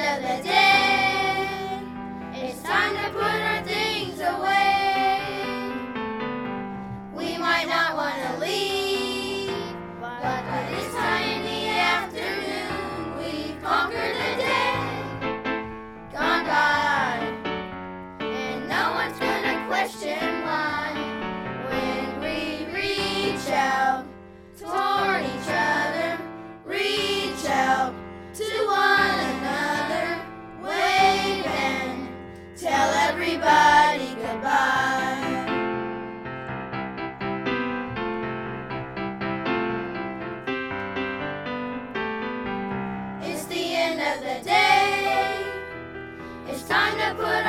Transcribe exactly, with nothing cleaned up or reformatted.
of the day. It's time to put our things away. We might not want to leave, but by this time in the afternoon, we've conquered the day gone by. And no one's gonna question why when we reach out toward each other, reach out to one another, wave and tell everybody goodbye. It's the end of the day. It's time to put